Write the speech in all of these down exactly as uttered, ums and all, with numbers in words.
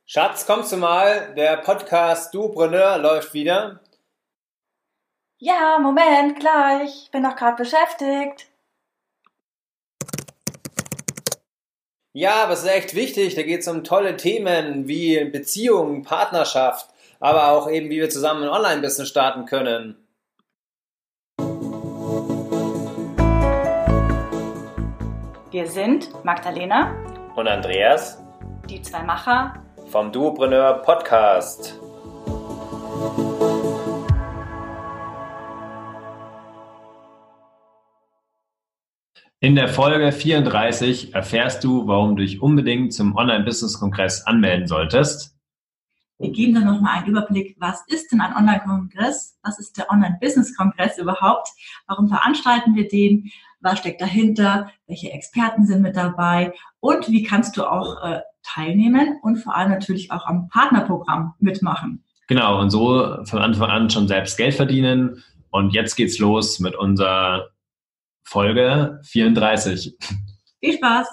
Schatz, kommst du mal? Der Podcast Dupreneur läuft wieder. Ja, Moment, gleich. Bin doch gerade beschäftigt. Ja, aber es ist echt wichtig. Da geht es um tolle Themen wie Beziehung, Partnerschaft, aber auch eben, wie wir zusammen ein Online-Business starten können. Wir sind Magdalena Und Andreas die zwei Macher vom Dupreneur Podcast. In der Folge vierunddreißig erfährst du, warum du dich unbedingt zum Online-Business-Kongress anmelden solltest. Wir geben dann nochmal einen Überblick, was ist denn ein Online-Kongress? Was ist der Online-Business-Kongress überhaupt? Warum veranstalten wir den? Was steckt dahinter? Welche Experten sind mit dabei? Und wie kannst du auch äh, teilnehmen und vor allem natürlich auch am Partnerprogramm mitmachen? Genau, und so von Anfang an schon selbst Geld verdienen. Und jetzt geht's los mit unserer Folge vierunddreißig. Viel Spaß!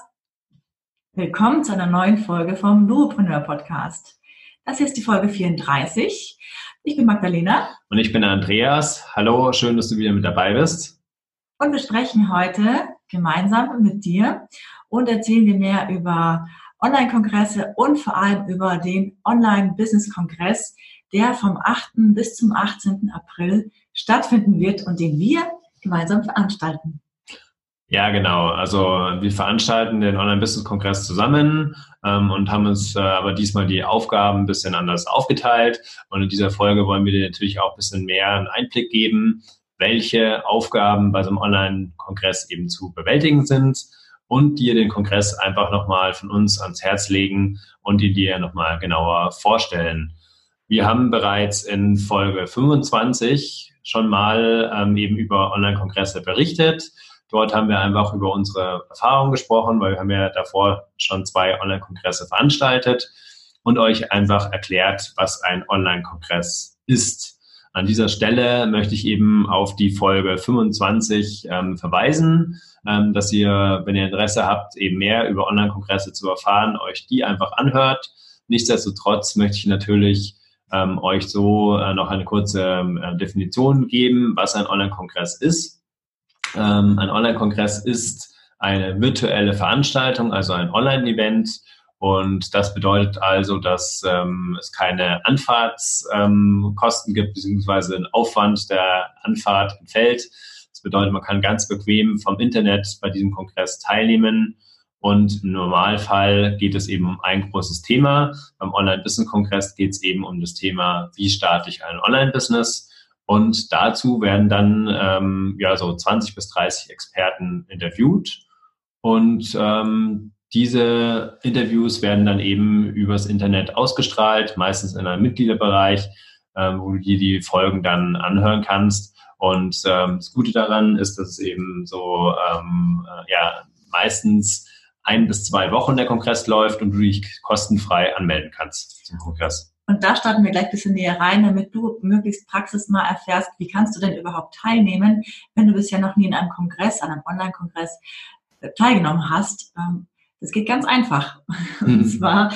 Willkommen zu einer neuen Folge vom Dupreneur Podcast. Das hier ist die Folge vierunddreißig. Ich bin Magdalena. Und ich bin Andreas. Hallo, schön, dass du wieder mit dabei bist. Und wir sprechen heute gemeinsam mit dir und erzählen dir mehr über Online-Kongresse und vor allem über den Online-Business-Kongress, der vom achten bis zum achtzehnten April stattfinden wird und den wir gemeinsam veranstalten. Ja, genau. Also wir veranstalten den Online-Business-Kongress zusammen ähm, und haben uns äh, aber diesmal die Aufgaben ein bisschen anders aufgeteilt. Und in dieser Folge wollen wir dir natürlich auch ein bisschen mehr einen Einblick geben, welche Aufgaben bei so einem Online-Kongress eben zu bewältigen sind und dir den Kongress einfach nochmal von uns ans Herz legen und ihn dir nochmal genauer vorstellen. Wir haben bereits in Folge fünfundzwanzig schon mal ähm, eben über Online-Kongresse berichtet. Dort haben wir einfach über unsere Erfahrungen gesprochen, weil wir haben ja davor schon zwei Online-Kongresse veranstaltet und euch einfach erklärt, was ein Online-Kongress ist. An dieser Stelle möchte ich eben auf die Folge fünfundzwanzig ähm, verweisen, ähm, dass ihr, wenn ihr Interesse habt, eben mehr über Online-Kongresse zu erfahren, euch die einfach anhört. Nichtsdestotrotz möchte ich natürlich ähm, euch so äh, noch eine kurze äh, Definition geben, was ein Online-Kongress ist. Ähm, ein Online-Kongress ist eine virtuelle Veranstaltung, also ein Online-Event. Und das bedeutet also, dass ähm, es keine Anfahrtskosten ähm, gibt, beziehungsweise ein Aufwand der Anfahrt entfällt. Das bedeutet, man kann ganz bequem vom Internet bei diesem Kongress teilnehmen. Und im Normalfall geht es eben um ein großes Thema. Beim Online-Business-Kongress geht es eben um das Thema, wie starte ich ein Online-Business? Und dazu werden dann ähm, ja so zwanzig bis dreißig Experten interviewt. Und ähm, diese Interviews werden dann eben übers Internet ausgestrahlt, meistens in einem Mitgliederbereich, ähm, wo du dir die Folgen dann anhören kannst. Und ähm, das Gute daran ist, dass es eben so ähm, äh, ja meistens ein bis zwei Wochen der Kongress läuft und du dich kostenfrei anmelden kannst zum Kongress. Und da starten wir gleich ein bisschen näher rein, damit du möglichst praxisnah erfährst, wie kannst du denn überhaupt teilnehmen, wenn du bisher noch nie in einem Kongress, an einem Online-Kongress teilgenommen hast. Das geht ganz einfach. Mhm. Und zwar,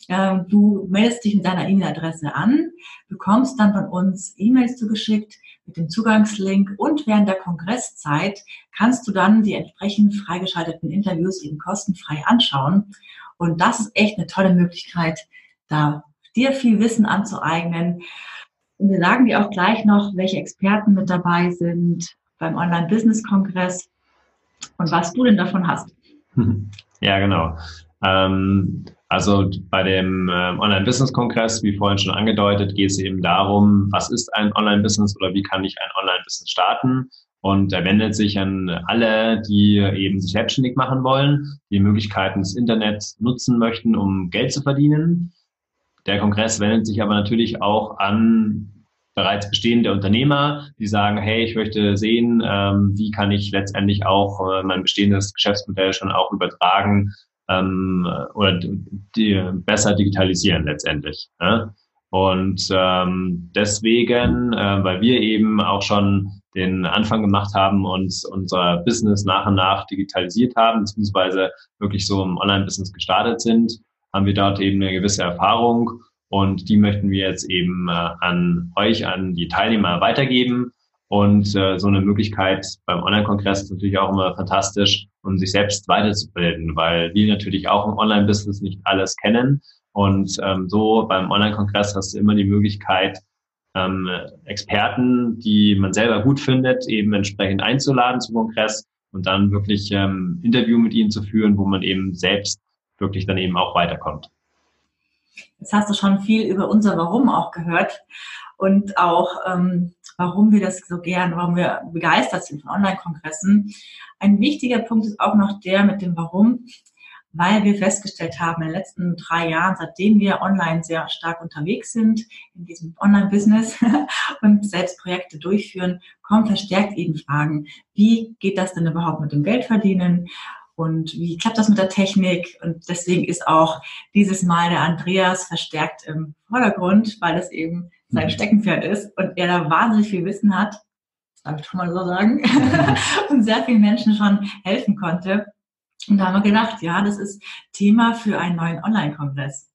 du meldest dich mit deiner E-Mail-Adresse an, bekommst dann von uns E-Mails zugeschickt mit dem Zugangslink und während der Kongresszeit kannst du dann die entsprechend freigeschalteten Interviews eben kostenfrei anschauen. Und das ist echt eine tolle Möglichkeit, da dir viel Wissen anzueignen. Und wir sagen dir auch gleich noch, welche Experten mit dabei sind beim Online-Business-Kongress und was du denn davon hast. Ja, genau. Ähm, also bei dem ähm, Online-Business-Kongress, wie vorhin schon angedeutet, geht es eben darum, was ist ein Online-Business oder wie kann ich ein Online-Business starten? Und er wendet sich an alle, die eben sich selbstständig machen wollen, die Möglichkeiten des Internets nutzen möchten, um Geld zu verdienen. Der Kongress wendet sich aber natürlich auch an bereits bestehende Unternehmer, die sagen, hey, ich möchte sehen, ähm, wie kann ich letztendlich auch äh, mein bestehendes Geschäftsmodell schon auch übertragen ähm, oder die, besser digitalisieren letztendlich. Ne? Und ähm, deswegen, äh, weil wir eben auch schon den Anfang gemacht haben und unser Business nach und nach digitalisiert haben, beziehungsweise wirklich so im Online-Business gestartet sind, haben wir dort eben eine gewisse Erfahrung und die möchten wir jetzt eben äh, an euch, an die Teilnehmer weitergeben. Und äh, so eine Möglichkeit beim Online-Kongress ist natürlich auch immer fantastisch, um sich selbst weiterzubilden, weil wir natürlich auch im Online-Business nicht alles kennen. Und ähm, so beim Online-Kongress hast du immer die Möglichkeit, ähm, Experten, die man selber gut findet, eben entsprechend einzuladen zum Kongress und dann wirklich ähm, Interview mit ihnen zu führen, wo man eben selbst wirklich dann eben auch weiterkommt. Jetzt hast du schon viel über unser Warum auch gehört und auch ähm, warum wir das so gern, warum wir begeistert sind von Online-Kongressen. Ein wichtiger Punkt ist auch noch der mit dem Warum, weil wir festgestellt haben in den letzten drei Jahren, seitdem wir online sehr stark unterwegs sind, in diesem Online-Business und selbst Projekte durchführen, kommen verstärkt eben Fragen, wie geht das denn überhaupt mit dem Geldverdienen? Und wie klappt das mit der Technik? Und deswegen ist auch dieses Mal der Andreas verstärkt im Vordergrund, weil es eben sein Steckenpferd ist und er da wahnsinnig viel Wissen hat, das darf ich schon mal so sagen, und sehr vielen Menschen schon helfen konnte. Und da haben wir gedacht, ja, das ist Thema für einen neuen Online-Kongress.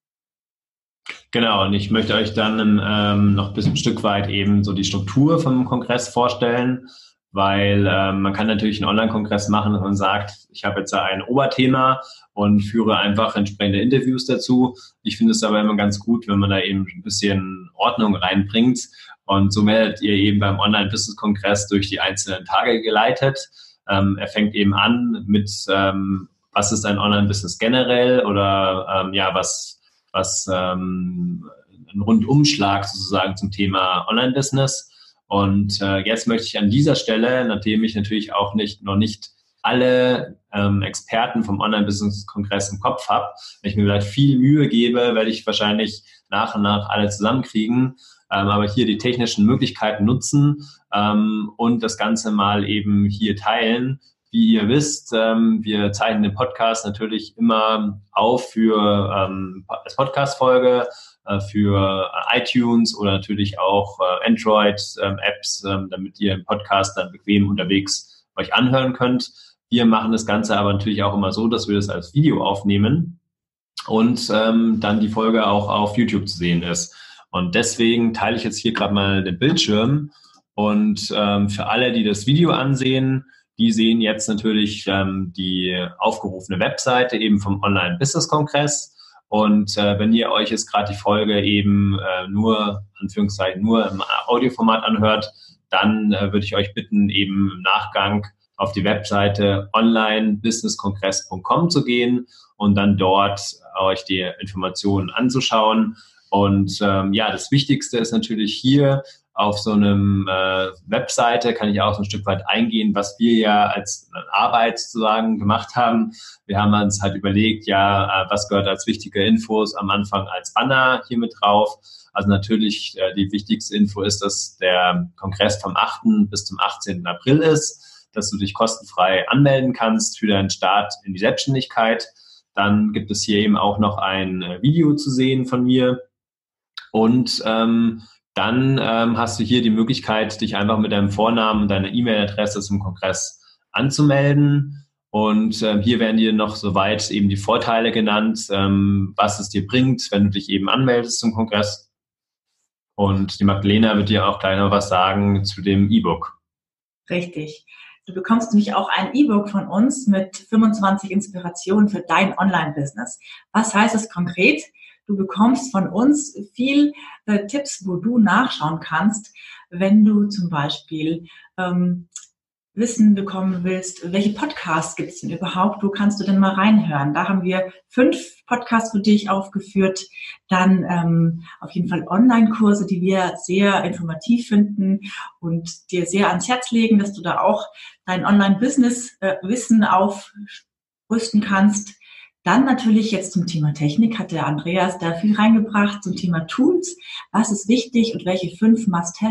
Genau, und ich möchte euch dann ähm, noch bis ein Stück weit eben so die Struktur vom Kongress vorstellen, weil ähm, man kann natürlich einen Online-Kongress machen, dass man sagt, ich habe jetzt ein Oberthema und führe einfach entsprechende Interviews dazu. Ich finde es aber immer ganz gut, wenn man da eben ein bisschen Ordnung reinbringt und so werdet ihr eben beim Online-Business-Kongress durch die einzelnen Tage geleitet. Ähm, er fängt eben an mit, ähm, was ist ein Online-Business generell oder ähm, ja, was, was ähm, ein Rundumschlag sozusagen zum Thema Online-Business. Und äh, jetzt möchte ich an dieser Stelle, nachdem ich natürlich auch nicht noch nicht alle ähm, Experten vom Online-Business-Kongress im Kopf habe, wenn ich mir vielleicht viel Mühe gebe, werde ich wahrscheinlich nach und nach alle zusammenkriegen, ähm, aber hier die technischen Möglichkeiten nutzen ähm, und das Ganze mal eben hier teilen. Wie ihr wisst, ähm, wir zeichnen den Podcast natürlich immer auf für ähm, als Podcast-Folge, für iTunes oder natürlich auch Android-Apps, damit ihr im Podcast dann bequem unterwegs euch anhören könnt. Wir machen das Ganze aber natürlich auch immer so, dass wir das als Video aufnehmen und ähm, dann die Folge auch auf YouTube zu sehen ist. Und deswegen teile ich jetzt hier gerade mal den Bildschirm und ähm, für alle, die das Video ansehen, die sehen jetzt natürlich ähm, die aufgerufene Webseite eben vom Online-Business-Kongress. Und äh, wenn ihr euch jetzt gerade die Folge eben äh, nur, Anführungszeichen, nur im Audioformat anhört, dann äh, würde ich euch bitten, eben im Nachgang auf die Webseite online business kongress punkt com zu gehen und dann dort euch die Informationen anzuschauen. Und ähm, ja, das Wichtigste ist natürlich hier auf so einem äh, Webseite, kann ich auch so ein Stück weit eingehen, was wir ja als Arbeit sozusagen gemacht haben. Wir haben uns halt überlegt, ja, äh, was gehört als wichtige Infos am Anfang als Banner hier mit drauf. Also natürlich äh, die wichtigste Info ist, dass der Kongress vom achten bis zum achtzehnten April ist, dass du dich kostenfrei anmelden kannst für deinen Start in die Selbstständigkeit. Dann gibt es hier eben auch noch ein äh, Video zu sehen von mir und ähm, dann ähm, hast du hier die Möglichkeit, dich einfach mit deinem Vornamen und deiner E-Mail-Adresse zum Kongress anzumelden. Und ähm, hier werden dir noch soweit eben die Vorteile genannt, ähm, was es dir bringt, wenn du dich eben anmeldest zum Kongress. Und die Magdalena wird dir auch gleich noch was sagen zu dem E-Book. Richtig. Du bekommst nämlich auch ein E-Book von uns mit fünfundzwanzig Inspirationen für dein Online-Business. Was heißt es konkret? Du bekommst von uns viel äh, Tipps, wo du nachschauen kannst, wenn du zum Beispiel ähm, Wissen bekommen willst, welche Podcasts gibt es denn überhaupt, wo kannst du denn mal reinhören? Da haben wir fünf Podcasts für dich aufgeführt, dann ähm, auf jeden Fall Online-Kurse, die wir sehr informativ finden und dir sehr ans Herz legen, dass du da auch dein Online-Business-Wissen äh, aufrüsten kannst. Dann natürlich jetzt zum Thema Technik hat der Andreas da viel reingebracht, zum Thema Tools. Was ist wichtig und welche fünf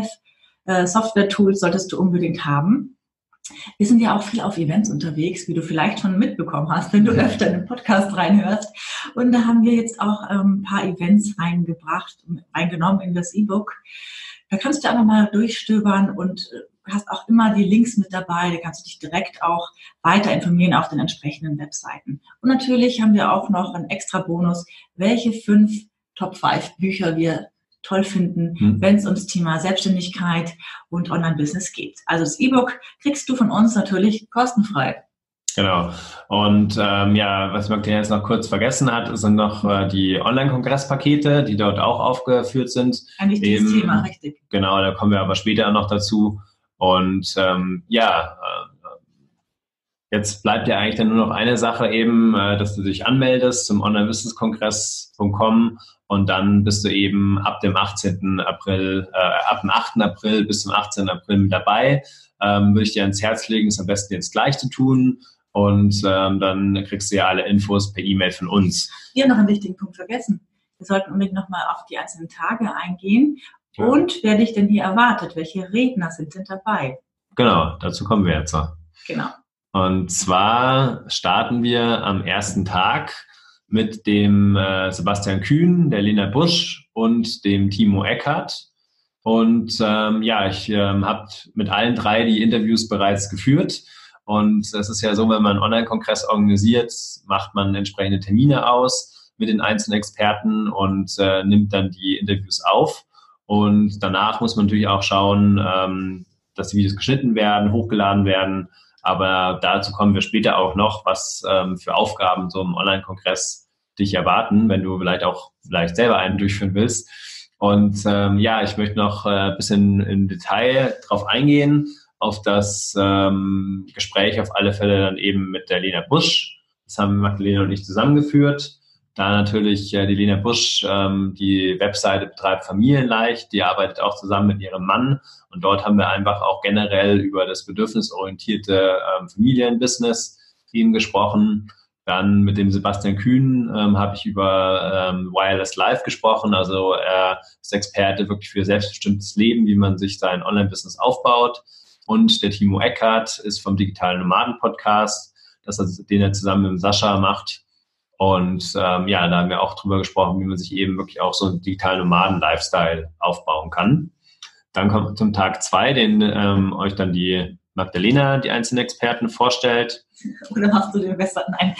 Must-Have-Software-Tools solltest du unbedingt haben? Wir sind ja auch viel auf Events unterwegs, wie du vielleicht schon mitbekommen hast, wenn du öfter in den Podcast reinhörst. Und da haben wir jetzt auch ein paar Events reingebracht, reingenommen in das E-Book. Da kannst du einfach mal durchstöbern und hast auch immer die Links mit dabei, da kannst du dich direkt auch weiter informieren auf den entsprechenden Webseiten. Und natürlich haben wir auch noch einen extra Bonus, welche fünf Top fünf Bücher wir toll finden, hm. wenn es ums Thema Selbstständigkeit und Online-Business geht. Also das E-Book kriegst du von uns natürlich kostenfrei. Genau. Und ähm, ja, was Magdalena jetzt noch kurz vergessen hat, sind noch äh, die Online-Kongress-Pakete, die dort auch aufgeführt sind. Ein wichtiges Eben, Thema, richtig. Genau, da kommen wir aber später noch dazu. Und ähm, ja, äh, jetzt bleibt ja eigentlich dann nur noch eine Sache eben, äh, dass du dich anmeldest zum online business kongress punkt com und dann bist du eben ab dem achtzehnten April, äh, ab dem achten April bis zum achtzehnten April mit dabei. Ähm, würde ich dir ans Herz legen, es am besten jetzt gleich zu tun. Und ähm, dann kriegst du ja alle Infos per E-Mail von uns. Wir haben noch einen wichtigen Punkt vergessen. Wir sollten unbedingt nochmal auf die einzelnen Tage eingehen. Ja. Und wer dich denn hier erwartet? Welche Redner sind denn dabei? Genau, dazu kommen wir jetzt noch. Genau. Und zwar starten wir am ersten Tag mit dem äh, Sebastian Kühn, der Lena Busch und dem Timo Eckert. Und ähm, ja, ich ähm, habe mit allen drei die Interviews bereits geführt. Und es ist ja so, wenn man einen Online-Kongress organisiert, macht man entsprechende Termine aus mit den einzelnen Experten und äh, nimmt dann die Interviews auf. Und danach muss man natürlich auch schauen, ähm, dass die Videos geschnitten werden, hochgeladen werden. Aber dazu kommen wir später auch noch, was ähm, für Aufgaben so im Online-Kongress dich erwarten, wenn du vielleicht auch vielleicht selber einen durchführen willst. Und ähm, ja, ich möchte noch ein äh, bisschen im Detail drauf eingehen, auf das ähm, Gespräch auf alle Fälle dann eben mit der Lena Busch. Das haben Magdalena und ich zusammengeführt. Da natürlich äh, die Lena Busch, ähm, die Webseite betreibt Familienleicht, die arbeitet auch zusammen mit ihrem Mann. Und dort haben wir einfach auch generell über das bedürfnisorientierte ähm, Familienbusiness eben gesprochen. Dann mit dem Sebastian Kühn ähm, habe ich über ähm, Wireless Life gesprochen. Also er ist Experte wirklich für selbstbestimmtes Leben, wie man sich sein Online-Business aufbaut. Und der Timo Eckert ist vom Digitalen Nomaden Podcast, das also, den er zusammen mit dem Sascha macht. Und ähm, ja, da haben wir auch drüber gesprochen, wie man sich eben wirklich auch so einen digitalen Nomaden-Lifestyle aufbauen kann. Dann kommt zum Tag zwei, den ähm, euch dann die Magdalena, die einzelnen Experten, vorstellt. Oder machst du den besser? Nein.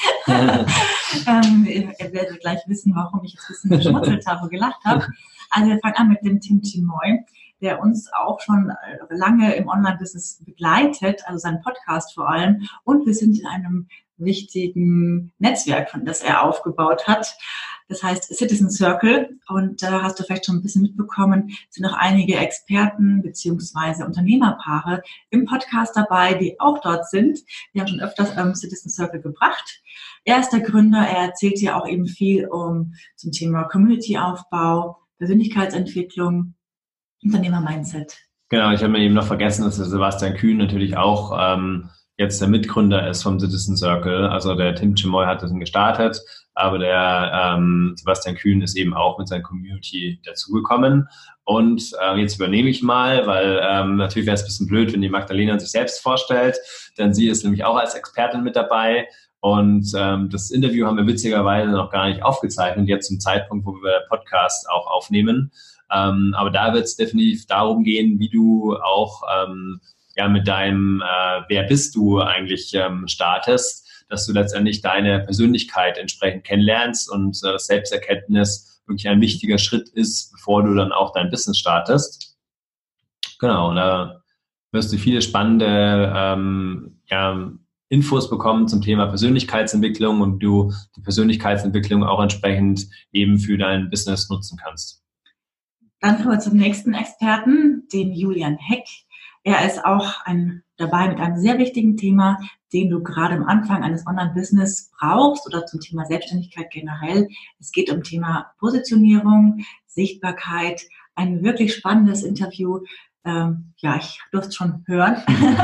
ähm, ihr, ihr werdet gleich wissen, warum ich jetzt ein bisschen geschmunzelt habe und gelacht habe. Also wir fangen an mit dem Tim Chimoy, der uns auch schon lange im Online-Business begleitet, also seinen Podcast vor allem. Und wir sind in einem wichtigen Netzwerk, von das er aufgebaut hat. Das heißt Citizen Circle. Und da hast du vielleicht schon ein bisschen mitbekommen, sind noch einige Experten beziehungsweise Unternehmerpaare im Podcast dabei, die auch dort sind. Wir haben schon öfters ähm, Citizen Circle gebracht. Er ist der Gründer. Er erzählt ja auch eben viel um zum Thema Community-Aufbau, Persönlichkeitsentwicklung, Unternehmer-Mindset. Genau, ich habe mir eben noch vergessen, dass der Sebastian Kühn natürlich auch ähm, jetzt der Mitgründer ist vom Citizen Circle. Also der Tim Chimoy hat das gestartet, aber der ähm, Sebastian Kühn ist eben auch mit seiner Community dazugekommen. Und äh, jetzt übernehme ich mal, weil ähm, natürlich wäre es ein bisschen blöd, wenn die Magdalena sich selbst vorstellt, denn sie ist nämlich auch als Expertin mit dabei. Und ähm, das Interview haben wir witzigerweise noch gar nicht aufgezeichnet, jetzt zum Zeitpunkt, wo wir den Podcast auch aufnehmen. Ähm, aber da wird es definitiv darum gehen, wie du auch ähm, ja mit deinem äh, Wer bist du eigentlich ähm, startest, dass du letztendlich deine Persönlichkeit entsprechend kennenlernst und äh, das Selbsterkenntnis wirklich ein wichtiger Schritt ist, bevor du dann auch dein Business startest. Genau, und da wirst du viele spannende ähm, ja, Infos bekommen zum Thema Persönlichkeitsentwicklung und du die Persönlichkeitsentwicklung auch entsprechend eben für dein Business nutzen kannst. Dann kommen wir zum nächsten Experten, dem Julian Heck. Er ist auch ein, dabei mit einem sehr wichtigen Thema, den du gerade am Anfang eines Online-Business brauchst oder zum Thema Selbstständigkeit generell. Es geht um Thema Positionierung, Sichtbarkeit, ein wirklich spannendes Interview. Ähm, ja, ich durfte es schon hören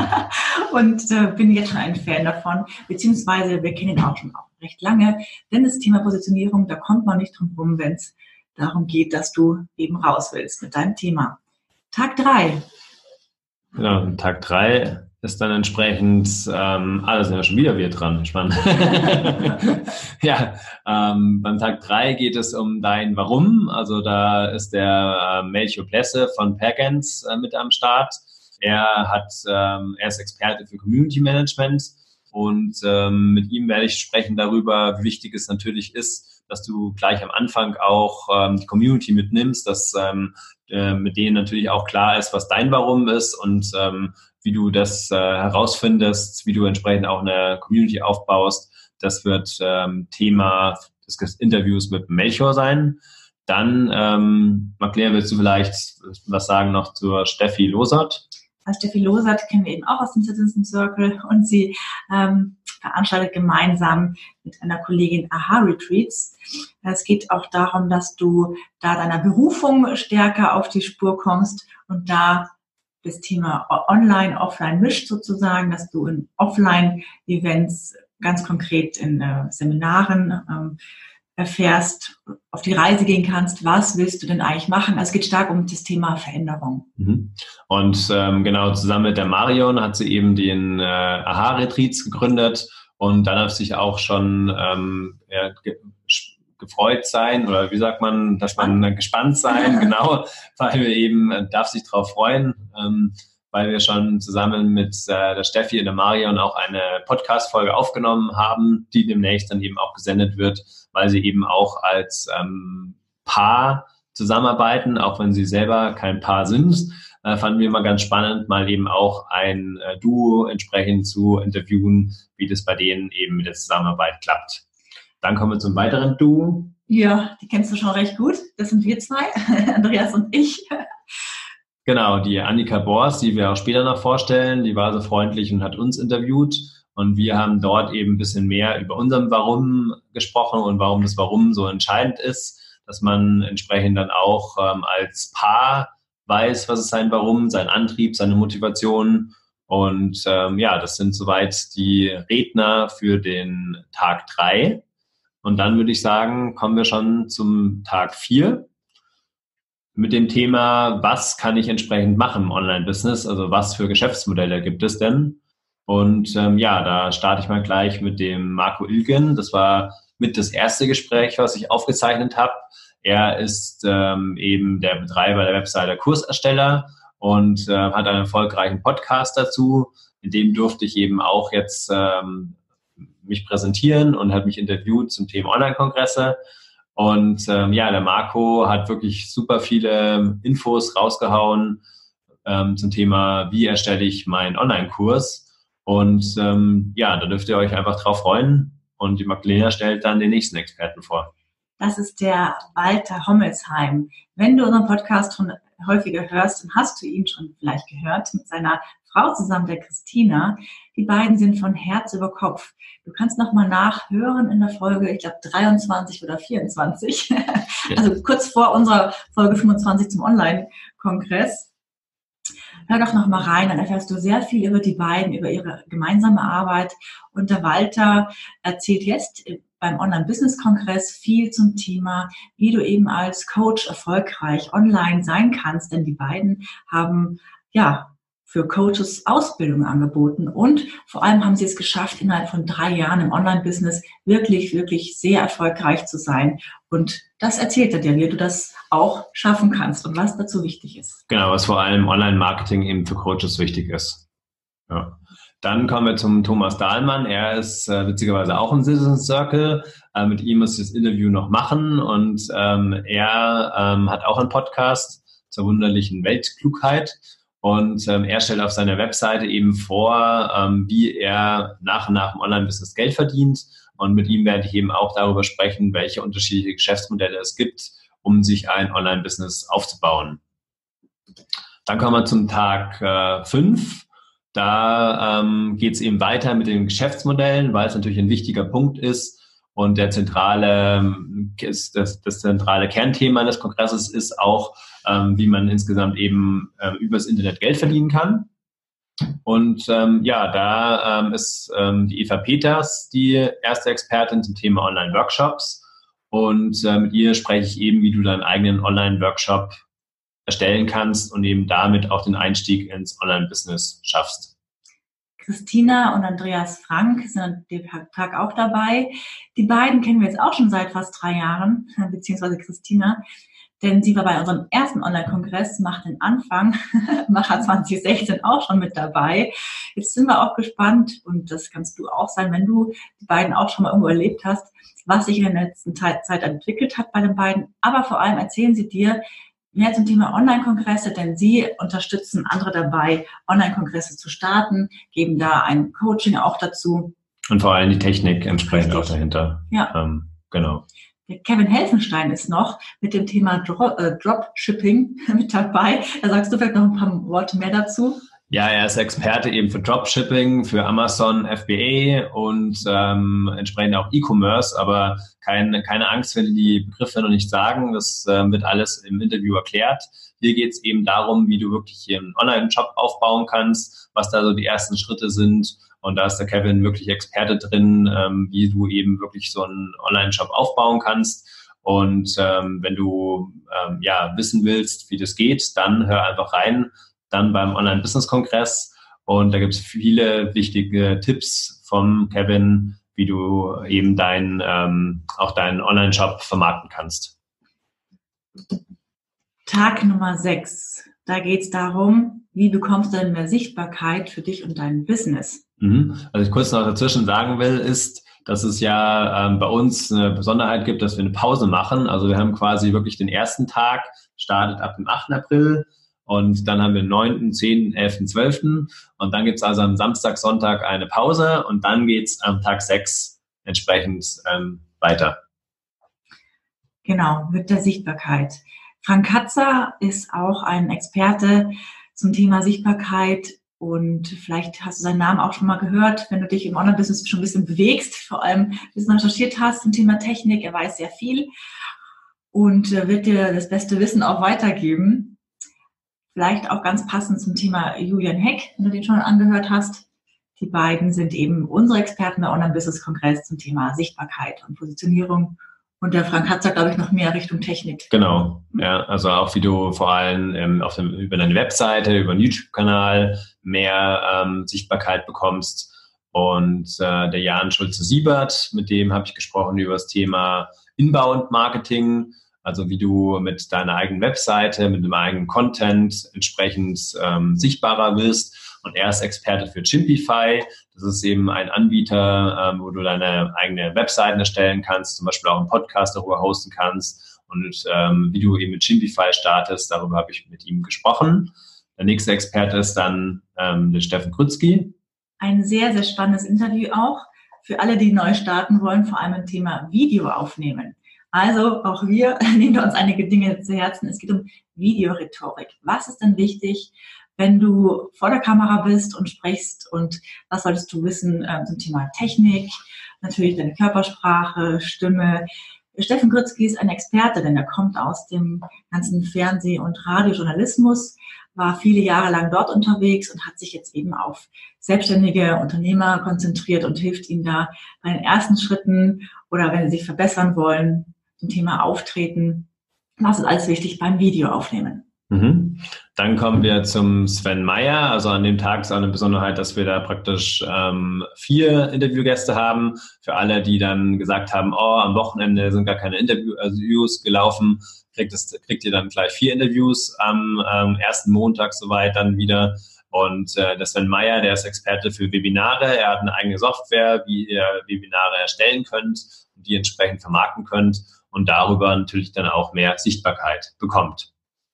und äh, bin jetzt schon ein Fan davon, beziehungsweise wir kennen ihn auch schon auch recht lange, denn das Thema Positionierung, da kommt man nicht drum rum, wenn es darum geht, dass du eben raus willst mit deinem Thema. Tag drei. Genau, Tag drei ist dann entsprechend, ähm, ah, da sind ja schon wieder wir dran, spannend. ja, ähm, beim Tag drei geht es um dein Warum. Also da ist der äh, Melchior Plesse von Perkins äh, mit am Start. Er hat, ähm, er ist Experte für Community Management und ähm, mit ihm werde ich sprechen darüber, wie wichtig es natürlich ist, dass du gleich am Anfang auch ähm, die Community mitnimmst, dass ähm, äh, mit denen natürlich auch klar ist, was dein Warum ist und ähm, wie du das äh, herausfindest, wie du entsprechend auch eine Community aufbaust. Das wird ähm, Thema des Interviews mit Melchior sein. Dann, ähm, Magdalena, willst du vielleicht was sagen noch zur Steffi Losert? Steffi Losert kennen wir eben auch aus dem Citizen Circle und sie ähm, veranstaltet gemeinsam mit einer Kollegin Aha-Retreats. Es geht auch darum, dass du da deiner Berufung stärker auf die Spur kommst und da das Thema Online, Offline mischt sozusagen, dass du in Offline-Events ganz konkret in äh, Seminaren ähm, erfährst, auf die Reise gehen kannst, was willst du denn eigentlich machen? Also es geht stark um das Thema Veränderung. Und ähm, genau, zusammen mit der Marion hat sie eben den äh, Aha-Retreats gegründet und dann darf sich auch schon ähm, ja, ge- gefreut sein oder wie sagt man, dass man äh, gespannt sein, genau, weil wir eben, äh, darf sich drauf freuen, ähm, weil wir schon zusammen mit äh, der Steffi und der Marion auch eine Podcast-Folge aufgenommen haben, die demnächst dann eben auch gesendet wird, weil sie eben auch als ähm, Paar zusammenarbeiten, auch wenn sie selber kein Paar sind. Äh, fanden wir mal ganz spannend, mal eben auch ein äh, Duo entsprechend zu interviewen, wie das bei denen eben mit der Zusammenarbeit klappt. Dann kommen wir zum weiteren Duo. Ja, die kennst du schon recht gut. Das sind wir zwei, Andreas und ich. Genau, die Annika Bors, die wir auch später noch vorstellen, die war so freundlich und hat uns interviewt. Und wir haben dort eben ein bisschen mehr über unserem Warum gesprochen und warum das Warum so entscheidend ist, dass man entsprechend dann auch ähm, als Paar weiß, was ist sein Warum, sein Antrieb, seine Motivation. Und ähm, ja, das sind soweit die Redner für den Tag drei. Und dann würde ich sagen, kommen wir schon zum Tag vier. Mit dem Thema, was kann ich entsprechend machen im Online-Business? Also was für Geschäftsmodelle gibt es denn? Und ähm, ja, da starte ich mal gleich mit dem Marco Ilgen. Das war mit das erste Gespräch, was ich aufgezeichnet habe. Er ist ähm, eben der Betreiber der Webseite Kursersteller und äh, hat einen erfolgreichen Podcast dazu. In dem durfte ich eben auch jetzt ähm, mich präsentieren und hat mich interviewt zum Thema Online-Kongresse. Und ähm, ja, der Marco hat wirklich super viele Infos rausgehauen ähm, zum Thema, wie erstelle ich meinen Online-Kurs. Und ähm, ja, da dürft ihr euch einfach drauf freuen. Und die Magdalena stellt dann den nächsten Experten vor. Das ist der Walter Hommelsheim. Wenn du unseren Podcast schon häufiger hörst, dann hast du ihn schon vielleicht gehört mit seiner Frau zusammen, der Christina. Die beiden sind von Herz über Kopf. Du kannst nochmal nachhören in der Folge, ich glaube dreiundzwanzig oder vierundzwanzig, also kurz vor unserer Folge fünfundzwanzig zum Online-Kongress. Hör doch nochmal rein, dann erfährst du sehr viel über die beiden, über ihre gemeinsame Arbeit. Und der Walter erzählt jetzt beim Online-Business-Kongress viel zum Thema, wie du eben als Coach erfolgreich online sein kannst. Denn die beiden haben, ja, für Coaches Ausbildung angeboten und vor allem haben sie es geschafft, innerhalb von drei Jahren im Online-Business wirklich, wirklich sehr erfolgreich zu sein. Und das erzählt er dir, wie du das auch schaffen kannst und was dazu wichtig ist. Genau, was vor allem Online-Marketing eben für Coaches wichtig ist. Ja. Dann kommen wir zum Thomas Dahlmann. Er ist äh, witzigerweise auch im Citizen Circle. Äh, mit ihm muss ich das Interview noch machen und ähm, er ähm, hat auch einen Podcast zur wunderlichen Weltklugheit. Und ähm, er stellt auf seiner Webseite eben vor, ähm, wie er nach und nach im Online-Business Geld verdient. Und mit ihm werde ich eben auch darüber sprechen, welche unterschiedliche Geschäftsmodelle es gibt, um sich ein Online-Business aufzubauen. Dann kommen wir zum Tag äh, fünf. Da ähm, geht es eben weiter mit den Geschäftsmodellen, weil es natürlich ein wichtiger Punkt ist. Und der zentrale, ist das, das zentrale Kernthema des Kongresses ist auch, ähm, wie man insgesamt eben ähm, übers Internet Geld verdienen kann. Und ähm, ja, da ähm, ist ähm, die Eva Peters die erste Expertin zum Thema Online-Workshops. Und äh, mit ihr spreche ich eben, wie du deinen eigenen Online-Workshop erstellen kannst und eben damit auch den Einstieg ins Online-Business schaffst. Christina und Andreas Frank sind an dem Tag auch dabei. Die beiden kennen wir jetzt auch schon seit fast drei Jahren, beziehungsweise Christina. denn sie war bei unserem ersten Online-Kongress, macht den Anfang, Macher zwanzig sechzehn auch schon mit dabei. Jetzt sind wir auch gespannt, und das kannst du auch sein, wenn du die beiden auch schon mal irgendwo erlebt hast, was sich in der letzten Zeit entwickelt hat bei den beiden. Aber vor allem erzählen sie dir mehr zum Thema Online-Kongresse, denn sie unterstützen andere dabei, Online-Kongresse zu starten, geben da ein Coaching auch dazu. Und vor allem die Technik entsprechend Richtig. auch dahinter. Ja. Ähm, genau. Der Kevin Helfenstein ist noch mit dem Thema Dro- äh, Dropshipping mit dabei. Da sagst du vielleicht noch ein paar Worte mehr dazu. Ja, er ist Experte eben für Dropshipping, für Amazon F B A und ähm, entsprechend auch E-Commerce, aber kein, keine Angst, wenn die Begriffe noch nicht sagen, das äh, wird alles im Interview erklärt. Hier geht es eben darum, wie du wirklich hier einen Online-Shop aufbauen kannst, was da so die ersten Schritte sind. Und da ist der Kevin wirklich Experte drin, ähm, wie du eben wirklich so einen Online-Shop aufbauen kannst. Und ähm, wenn du ähm, ja wissen willst, wie das geht, dann hör einfach rein, dann beim Online-Business-Kongress. Und da gibt es viele wichtige Tipps vom Kevin, wie du eben dein, ähm, auch deinen Online-Shop vermarkten kannst. Tag Nummer sechs. Da geht es darum, wie bekommst du denn mehr Sichtbarkeit für dich und dein Business? Mhm. Was ich kurz noch dazwischen sagen will, ist, dass es ja ähm, bei uns eine Besonderheit gibt, dass wir eine Pause machen. Also wir haben quasi wirklich den ersten Tag, startet ab dem achten April. Und dann haben wir den neunten, zehnten, elften, zwölften Und dann gibt's also am Samstag, Sonntag eine Pause. Und dann geht's am Tag sechs entsprechend ähm, weiter. Genau, mit der Sichtbarkeit. Frank Katzer ist auch ein Experte zum Thema Sichtbarkeit. Und vielleicht hast du seinen Namen auch schon mal gehört, wenn du dich im Online-Business schon ein bisschen bewegst, vor allem ein bisschen recherchiert hast zum Thema Technik. Er weiß sehr viel und wird dir das beste Wissen auch weitergeben. Vielleicht auch ganz passend zum Thema Julian Heck, wenn du den schon angehört hast. Die beiden sind eben unsere Experten bei Online-Business-Kongress zum Thema Sichtbarkeit und Positionierung. Und der Frank Katzer, glaube ich, noch mehr Richtung Technik. Genau, ja, also auch wie du vor allem ähm, auf dem, über deine Webseite, über den YouTube-Kanal mehr ähm, Sichtbarkeit bekommst. Und äh, der Jan Schulze-Siebert, mit dem habe ich gesprochen über das Thema Inbound-Marketing. Also wie du mit deiner eigenen Webseite, mit dem eigenen Content entsprechend ähm, sichtbarer wirst. Und er ist Experte für Chimpify. Das ist eben ein Anbieter, ähm, wo du deine eigene Webseiten erstellen kannst, zum Beispiel auch einen Podcast darüber hosten kannst. Und ähm, wie du eben mit Chimpify startest, darüber habe ich mit ihm gesprochen. Der nächste Experte ist dann ähm, der Steffen Krützky. Ein sehr, sehr spannendes Interview auch für alle, die neu starten wollen, vor allem im Thema Video aufnehmen. Also auch wir nehmen uns einige Dinge zu Herzen. Es geht um Videorhetorik. Was ist denn wichtig, wenn du vor der Kamera bist und sprichst, und was solltest du wissen äh, zum Thema Technik, natürlich deine Körpersprache, Stimme. Steffen Krützky ist ein Experte, denn er kommt aus dem ganzen Fernseh- und Radiojournalismus, war viele Jahre lang dort unterwegs und hat sich jetzt eben auf selbstständige Unternehmer konzentriert und hilft ihnen da bei den ersten Schritten oder wenn sie sich verbessern wollen zum Thema Auftreten. Was ist alles wichtig beim Video aufnehmen? Mhm. Dann kommen wir zum Sven Meyer. Also an dem Tag ist auch eine Besonderheit, dass wir da praktisch ähm, vier Interviewgäste haben. Für alle, die dann gesagt haben, oh, am Wochenende sind gar keine Interviews gelaufen, kriegt, es, kriegt ihr dann gleich vier Interviews am ähm, ersten Montag soweit dann wieder. Und äh, der Sven Meyer, der ist Experte für Webinare. Er hat eine eigene Software, wie ihr Webinare erstellen könnt und die entsprechend vermarkten könnt und darüber natürlich dann auch mehr Sichtbarkeit bekommt.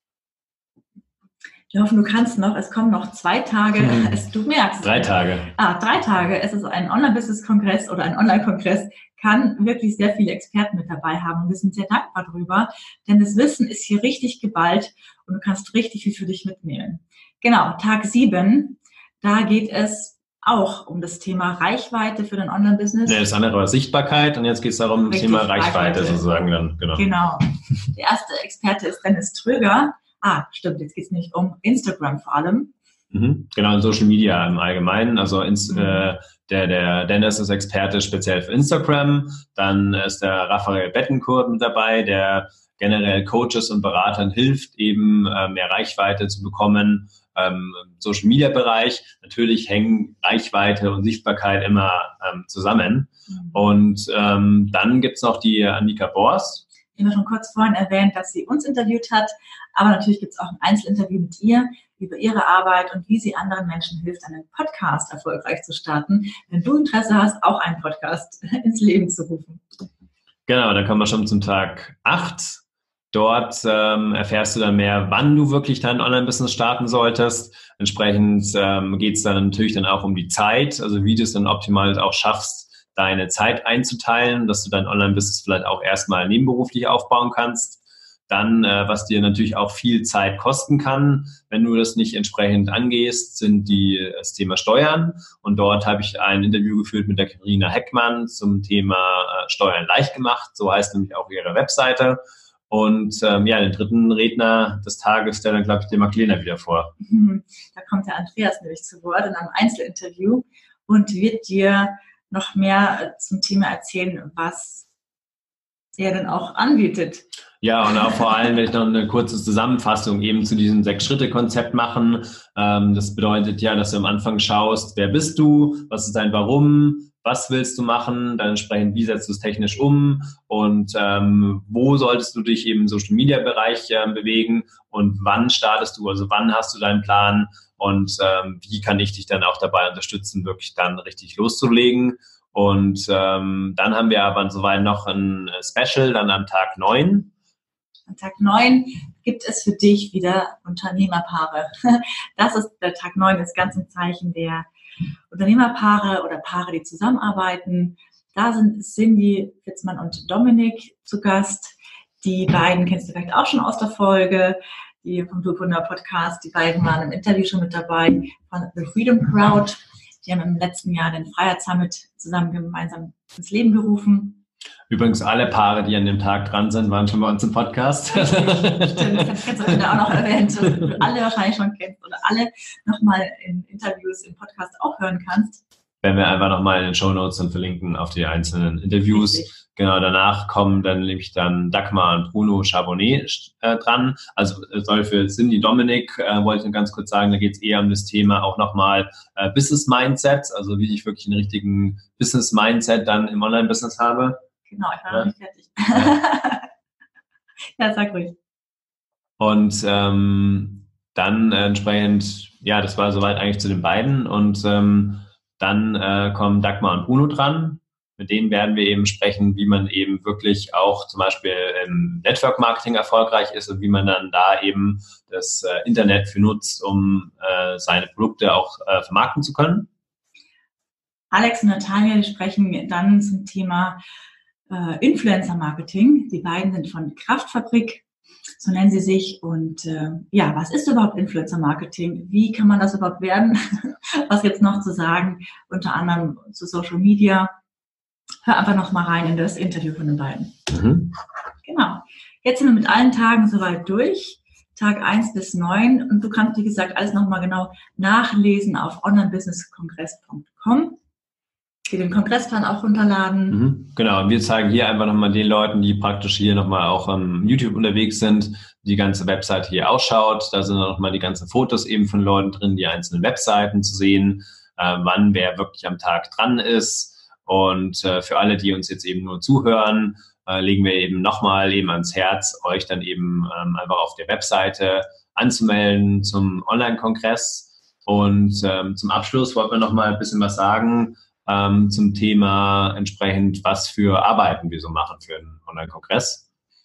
Wir hoffen, du kannst noch. Es kommen noch zwei Tage. Hm. Es, du merkst. Drei Tage. Ah, drei Tage. Es ist ein Online-Business-Kongress oder ein Online-Kongress. Kann wirklich sehr viele Experten mit dabei haben. Und wir sind sehr dankbar drüber, denn das Wissen ist hier richtig geballt und du kannst richtig viel für dich mitnehmen. Genau, Tag sieben. Da geht es auch um das Thema Reichweite für dein Online-Business. Ja, das andere war Sichtbarkeit und jetzt geht es darum, das Thema Reichweite, Reichweite sozusagen dann. Genau. Genau. Der erste Experte ist Dennis Tröger. Ah, stimmt, jetzt geht es nicht um Instagram vor allem. Mhm, genau, in Social Media im Allgemeinen. Also ins, mhm. äh, der, der Dennis ist Experte speziell für Instagram. Dann ist der Raphael Bettencourt mit dabei, der generell Coaches und Beratern hilft, eben äh, mehr Reichweite zu bekommen. Ähm, im Social Media Bereich. Natürlich hängen Reichweite und Sichtbarkeit immer ähm, zusammen. Mhm. Und ähm, dann gibt's noch die Annika Bors. Wir haben schon kurz vorhin erwähnt, dass sie uns interviewt hat, aber natürlich gibt es auch ein Einzelinterview mit ihr über ihre Arbeit und wie sie anderen Menschen hilft, einen Podcast erfolgreich zu starten. Wenn du Interesse hast, auch einen Podcast ins Leben zu rufen. Genau, dann kommen wir schon zum Tag acht. Dort ähm, erfährst du dann mehr, wann du wirklich dein Online-Business starten solltest. Entsprechend ähm, geht es dann natürlich dann auch um die Zeit, also wie du es dann optimal auch schaffst, deine Zeit einzuteilen, dass du dein Online-Business vielleicht auch erstmal nebenberuflich aufbauen kannst. Dann, äh, was dir natürlich auch viel Zeit kosten kann, wenn du das nicht entsprechend angehst, sind die, das Thema Steuern. Und dort habe ich ein Interview geführt mit der Carina Heckmann zum Thema äh, Steuern leicht gemacht. So heißt nämlich auch ihre Webseite. Und ähm, ja, den dritten Redner des Tages stellt dann, glaube ich, die Magdalena wieder vor. Da kommt der Andreas nämlich zu Wort in einem Einzelinterview und wird dir noch mehr zum Thema erzählen, was er denn auch anbietet. Ja, und auch vor allem werde ich noch eine kurze Zusammenfassung eben zu diesem Sechs-Schritte-Konzept machen. Ähm, das bedeutet ja, dass du am Anfang schaust, wer bist du, was ist dein Warum, was willst du machen, dann entsprechend, wie setzt du es technisch um und ähm, wo solltest du dich eben im Social-Media-Bereich äh, bewegen und wann startest du, also wann hast du deinen Plan und ähm, wie kann ich dich dann auch dabei unterstützen, wirklich dann richtig loszulegen. Und ähm, dann haben wir aber soweit noch ein Special, dann am Tag neun. Am Tag neun gibt es für dich wieder Unternehmerpaare. Das ist der Tag neun, ist ganz im Zeichen der Unternehmerpaare oder Paare, die zusammenarbeiten. Da sind Cindy Fitzmann und Dominik zu Gast. Die beiden kennst du vielleicht auch schon aus der Folge, die vom Bluewunder Podcast. Die beiden waren im Interview schon mit dabei von The Freedom Crowd. Die haben im letzten Jahr den Freiheit Summit zusammen gemeinsam ins Leben gerufen. Übrigens alle Paare, die an dem Tag dran sind, waren schon bei uns im Podcast. Stimmt, das kannst du da auch noch erwähnt, dass du alle wahrscheinlich schon kennst oder alle nochmal in Interviews im Podcast auch hören kannst. Werden wir einfach nochmal in den Shownotes dann verlinken auf die einzelnen Interviews. Richtig. Genau, danach kommen dann nämlich dann Dagmar und Bruno Charbonnet äh, dran. Also äh, soll für Cindy Dominik, äh, wollte ich nur ganz kurz sagen, da geht es eher um das Thema auch nochmal äh, Business Mindset, also wie ich wirklich einen richtigen Business Mindset dann im Online-Business habe. Genau, ich war ja. noch nicht fertig. Ja, ja, sag ruhig. Und ähm, dann äh, entsprechend, ja, das war soweit eigentlich zu den beiden. Und ähm, dann äh, kommen Dagmar und Bruno dran. Mit denen werden wir eben sprechen, wie man eben wirklich auch zum Beispiel im Network-Marketing erfolgreich ist und wie man dann da eben das äh, Internet für nutzt, um äh, seine Produkte auch äh, vermarkten zu können. Alex und Natalia sprechen dann zum Thema Influencer-Marketing. Die beiden sind von Kraftfabrik, so nennen sie sich. Und äh, ja, was ist überhaupt Influencer-Marketing? Wie kann man das überhaupt werden? Was jetzt noch zu sagen, unter anderem zu Social Media. Hör einfach noch mal rein in das Interview von den beiden. Mhm. Genau. Jetzt sind wir mit allen Tagen soweit durch. Tag eins bis neun. Und du kannst, wie gesagt, alles noch mal genau nachlesen auf online business kongress punkt com. Den Kongressplan auch runterladen. Mhm, genau, und wir zeigen hier einfach nochmal den Leuten, die praktisch hier nochmal auch am YouTube unterwegs sind, die ganze Webseite hier ausschaut. Da sind nochmal die ganzen Fotos eben von Leuten drin, die einzelnen Webseiten zu sehen, äh, wann wer wirklich am Tag dran ist. Und äh, für alle, die uns jetzt eben nur zuhören, äh, legen wir eben nochmal eben ans Herz, euch dann eben ähm, einfach auf der Webseite anzumelden zum Online-Kongress. Und ähm, zum Abschluss wollten wir nochmal ein bisschen was sagen, Ähm, zum Thema entsprechend, was für Arbeiten wir so machen für einen Online-Kongress.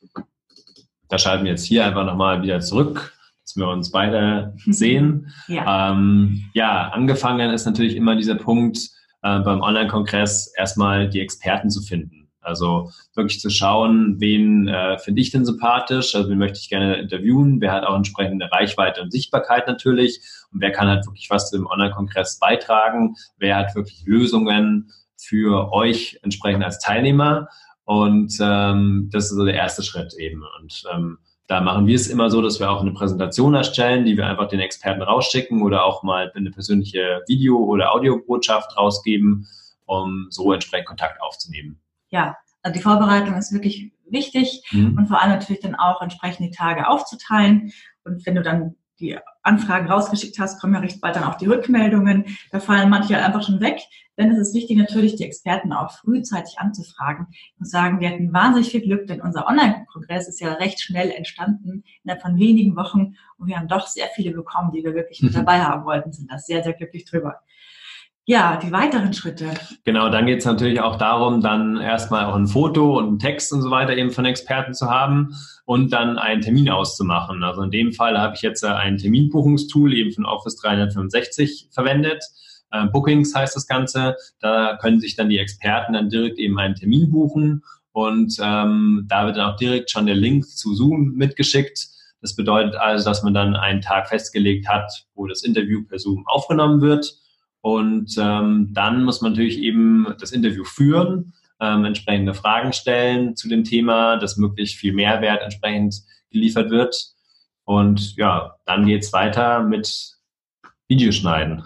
Da schalten wir jetzt hier einfach nochmal wieder zurück, dass wir uns beide sehen. Ja, ähm, ja angefangen ist natürlich immer dieser Punkt, äh, beim Online-Kongress erstmal die Experten zu finden. Also wirklich zu schauen, wen äh, finde ich denn sympathisch, also wen möchte ich gerne interviewen, wer hat auch entsprechende Reichweite und Sichtbarkeit natürlich und wer kann halt wirklich was zu dem Online-Kongress beitragen, wer hat wirklich Lösungen für euch entsprechend als Teilnehmer und ähm, das ist so der erste Schritt eben und ähm, da machen wir es immer so, dass wir auch eine Präsentation erstellen, die wir einfach den Experten rausschicken oder auch mal eine persönliche Video- oder Audiobotschaft rausgeben, um so entsprechend Kontakt aufzunehmen. Ja, also die Vorbereitung ist wirklich wichtig mhm. und vor allem natürlich dann auch entsprechend die Tage aufzuteilen. Und wenn du dann die Anfragen rausgeschickt hast, kommen ja recht bald dann auch die Rückmeldungen. Da fallen manche einfach schon weg. Denn es ist wichtig, natürlich die Experten auch frühzeitig anzufragen und sagen, wir hatten wahnsinnig viel Glück, denn unser Online-Kongress ist ja recht schnell entstanden, innerhalb von wenigen Wochen. Und wir haben doch sehr viele bekommen, die wir wirklich mit dabei haben wollten, sind da sehr, sehr glücklich drüber. Ja, die weiteren Schritte. Genau, dann geht es natürlich auch darum, dann erstmal auch ein Foto und einen Text und so weiter eben von Experten zu haben und dann einen Termin auszumachen. Also in dem Fall habe ich jetzt ein Terminbuchungstool eben von Office dreihundertfünfundsechzig verwendet. Äh, Bookings heißt das Ganze. Da können sich dann die Experten dann direkt eben einen Termin buchen und ähm, da wird dann auch direkt schon der Link zu Zoom mitgeschickt. Das bedeutet also, dass man dann einen Tag festgelegt hat, wo das Interview per Zoom aufgenommen wird. Und ähm, dann muss man natürlich eben das Interview führen, ähm, entsprechende Fragen stellen zu dem Thema, dass möglichst viel Mehrwert entsprechend geliefert wird. Und ja, dann geht's weiter mit Videoschneiden.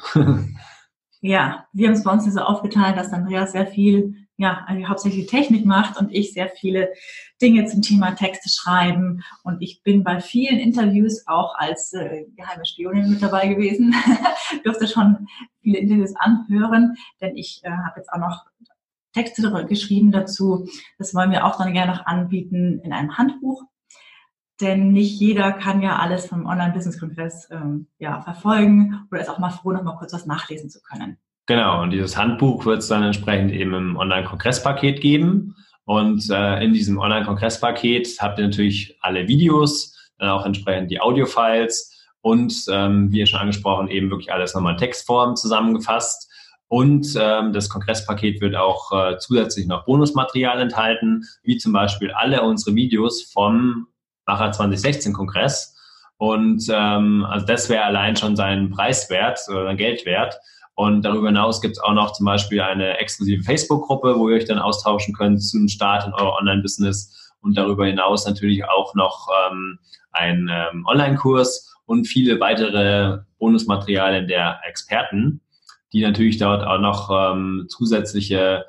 Ja, wir haben es bei uns so aufgeteilt, dass Andreas sehr viel, ja, also hauptsächlich Technik macht und ich sehr viele Dinge zum Thema Texte schreiben. Und ich bin bei vielen Interviews auch als äh, geheime Spionin mit dabei gewesen. Durfte schon viele Interviews anhören, denn ich äh, habe jetzt auch noch Texte geschrieben dazu. Das wollen wir auch dann gerne noch anbieten in einem Handbuch. Denn nicht jeder kann ja alles vom Online-Business-Kongress ähm, ja, verfolgen oder ist auch mal froh, noch mal kurz was nachlesen zu können. Genau, und dieses Handbuch wird es dann entsprechend eben im Online-Kongresspaket geben. Und äh, in diesem Online-Kongresspaket habt ihr natürlich alle Videos, dann auch entsprechend die Audio-Files und, ähm, wie schon angesprochen, eben wirklich alles nochmal in Textform zusammengefasst. Und ähm, das Kongresspaket wird auch äh, zusätzlich noch Bonusmaterial enthalten, wie zum Beispiel alle unsere Videos vom Macher zwanzig sechzehn Kongress. Und ähm, also das wäre allein schon sein Preis wert oder sein Geld wert. Und darüber hinaus gibt es auch noch zum Beispiel eine exklusive Facebook-Gruppe, wo ihr euch dann austauschen könnt zum Start in euer Online-Business. Und darüber hinaus natürlich auch noch ähm, ein ähm, Online-Kurs und viele weitere Bonusmaterialien der Experten, die natürlich dort auch noch ähm, zusätzliche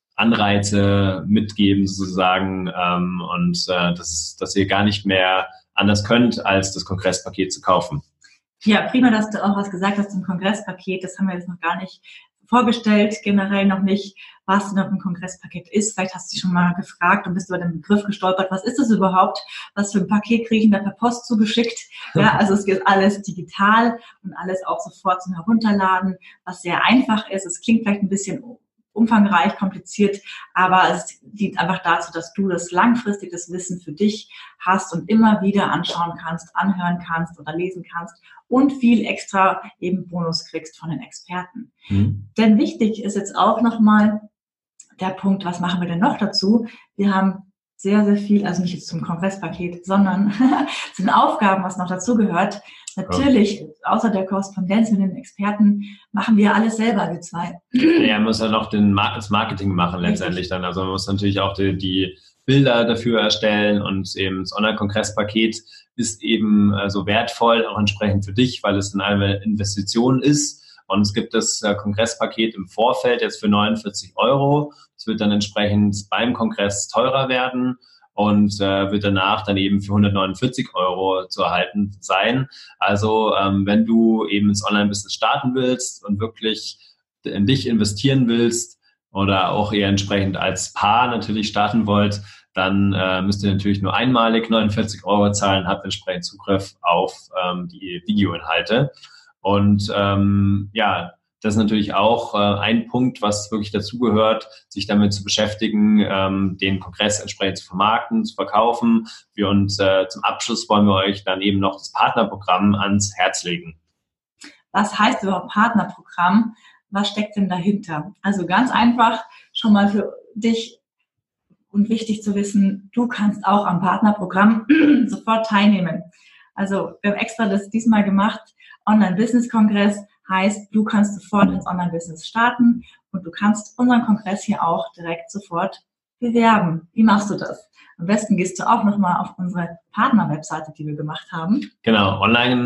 Anreize mitgeben sozusagen ähm, und äh, das ist, dass ihr gar nicht mehr anders könnt, als das Kongresspaket zu kaufen. Ja, prima, dass du auch was gesagt hast zum Kongresspaket. Das haben wir jetzt noch gar nicht vorgestellt, generell noch nicht, was denn auf dem Kongresspaket ist. Vielleicht hast du dich schon mal gefragt und bist über den Begriff gestolpert. Was ist das überhaupt? Was für ein Paket kriege ich da per Post zugeschickt? Ja, also es geht alles digital und alles auch sofort zum Herunterladen, was sehr einfach ist. Es klingt vielleicht ein bisschen umfangreich, kompliziert, aber es dient einfach dazu, dass du das langfristig das Wissen für dich hast und immer wieder anschauen kannst, anhören kannst oder lesen kannst und viel extra eben Bonus kriegst von den Experten. Mhm. Denn wichtig ist jetzt auch nochmal der Punkt, was machen wir denn noch dazu? Wir haben sehr, sehr viel, also nicht jetzt zum Kongresspaket, sondern zu den Aufgaben, was noch dazu gehört. Natürlich, außer der Korrespondenz mit den Experten, machen wir alles selber, wir zwei. Ja, man muss ja noch den Mar- das Marketing machen letztendlich dann. Also man muss natürlich auch die, die Bilder dafür erstellen und eben das Online-Kongresspaket ist eben äh, so wertvoll, auch entsprechend für dich, weil es eine Investition ist. Und es gibt das äh, Kongresspaket im Vorfeld jetzt für neunundvierzig Euro. Es wird dann entsprechend beim Kongress teurer werden und äh, wird danach dann eben für hundertneunundvierzig Euro zu erhalten sein. Also ähm, wenn du eben ins Online-Business starten willst und wirklich in dich investieren willst oder auch eher entsprechend als Paar natürlich starten wollt, dann äh, müsst ihr natürlich nur einmalig neunundvierzig Euro zahlen, habt entsprechend Zugriff auf ähm, die Videoinhalte. Und ähm, ja, das ist natürlich auch äh, ein Punkt, was wirklich dazugehört, sich damit zu beschäftigen, ähm, den Kongress entsprechend zu vermarkten, zu verkaufen. Wir uns äh, zum Abschluss wollen wir euch dann eben noch das Partnerprogramm ans Herz legen. Was heißt überhaupt Partnerprogramm? Was steckt denn dahinter? Also ganz einfach schon mal für dich und wichtig zu wissen, du kannst auch am Partnerprogramm sofort teilnehmen. Also wir haben extra das diesmal gemacht. Online-Business-Kongress heißt, du kannst sofort ins Online-Business starten und du kannst unseren Kongress hier auch direkt sofort bewerben. Wie machst du das? Am besten gehst du auch nochmal auf unsere Partner-Webseite, die wir gemacht haben. Genau,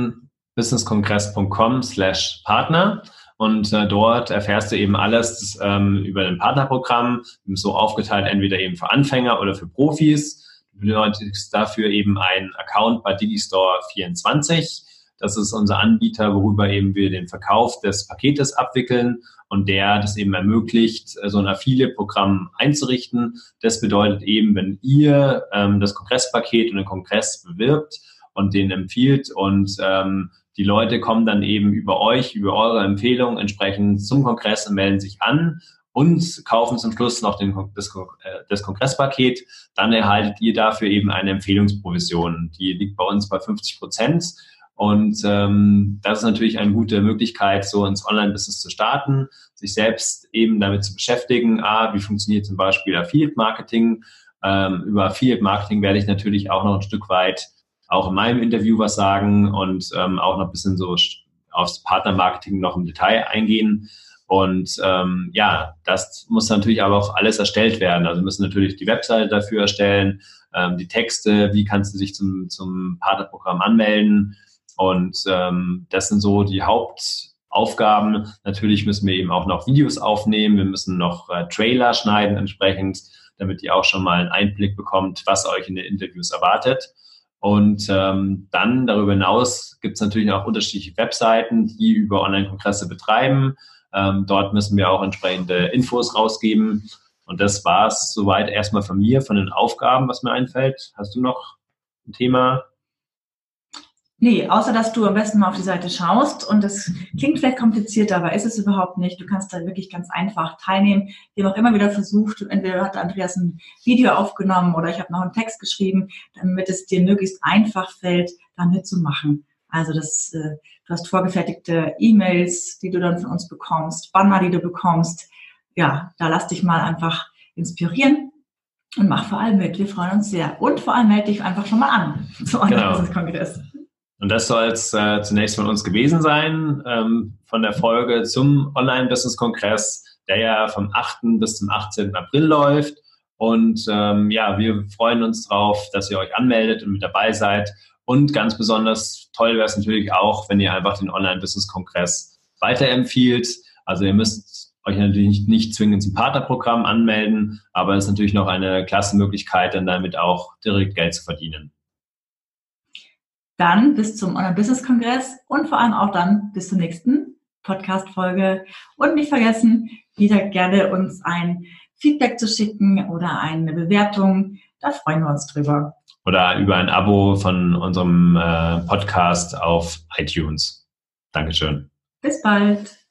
onlinebusinesskongress.com slash Partner und äh, dort erfährst du eben alles ähm, über ein Partnerprogramm, so aufgeteilt entweder eben für Anfänger oder für Profis. Du benötigst dafür eben einen Account bei Digistore vierundzwanzig. Das ist unser Anbieter, worüber eben wir den Verkauf des Paketes abwickeln und der das eben ermöglicht, so ein Affiliate-Programm einzurichten. Das bedeutet eben, wenn ihr ähm, das Kongresspaket und den Kongress bewirbt und den empfiehlt und ähm, die Leute kommen dann eben über euch, über eure Empfehlung entsprechend zum Kongress und melden sich an und kaufen zum Schluss noch den, das, das Kongresspaket, dann erhaltet ihr dafür eben eine Empfehlungsprovision. Die liegt bei uns bei fünfzig Prozent. Und ähm, das ist natürlich eine gute Möglichkeit, so ins Online-Business zu starten, sich selbst eben damit zu beschäftigen, ah, wie funktioniert zum Beispiel Affiliate-Marketing. Ähm, über Affiliate-Marketing werde ich natürlich auch noch ein Stück weit auch in meinem Interview was sagen und ähm, auch noch ein bisschen so aufs Partnermarketing noch im Detail eingehen. Und ähm, ja, das muss natürlich aber auch alles erstellt werden. Also wir müssen natürlich die Webseite dafür erstellen, ähm, die Texte, wie kannst du dich zum, zum Partnerprogramm anmelden. Und ähm, das sind so die Hauptaufgaben. Natürlich müssen wir eben auch noch Videos aufnehmen. Wir müssen noch äh, Trailer schneiden entsprechend, damit ihr auch schon mal einen Einblick bekommt, was euch in den Interviews erwartet. Und ähm, dann darüber hinaus gibt es natürlich auch unterschiedliche Webseiten, die über Online-Kongresse betreiben. Ähm, dort müssen wir auch entsprechende Infos rausgeben. Und das war es soweit erstmal von mir, von den Aufgaben, was mir einfällt. Hast du noch ein Thema? Nee, außer dass du am besten mal auf die Seite schaust und das klingt vielleicht komplizierter, aber ist es überhaupt nicht. Du kannst da wirklich ganz einfach teilnehmen. Wir haben auch immer wieder versucht, entweder hat Andreas ein Video aufgenommen oder ich habe noch einen Text geschrieben, damit es dir möglichst einfach fällt, da mitzumachen. Also das, äh, du hast vorgefertigte E-Mails, die du dann von uns bekommst, Banner, die du bekommst. Ja, da lass dich mal einfach inspirieren und mach vor allem mit. Wir freuen uns sehr. Und vor allem melde dich einfach schon mal an zum Online-Business-Kongress. Und das soll es äh, zunächst von uns gewesen sein, ähm, von der Folge zum Online-Business-Kongress, der ja vom achten bis zum achtzehnten April läuft. Und ähm, ja, wir freuen uns drauf, dass ihr euch anmeldet und mit dabei seid. Und ganz besonders toll wäre es natürlich auch, wenn ihr einfach den Online-Business-Kongress weiterempfiehlt. Also ihr müsst euch natürlich nicht, nicht zwingend zum Partnerprogramm anmelden, aber es ist natürlich noch eine klasse Möglichkeit, dann damit auch direkt Geld zu verdienen. Dann bis zum Online-Business-Kongress und vor allem auch dann bis zur nächsten Podcast-Folge. Und nicht vergessen, wieder gerne uns ein Feedback zu schicken oder eine Bewertung. Da freuen wir uns drüber. Oder über ein Abo von unserem äh, Podcast auf iTunes. Dankeschön. Bis bald.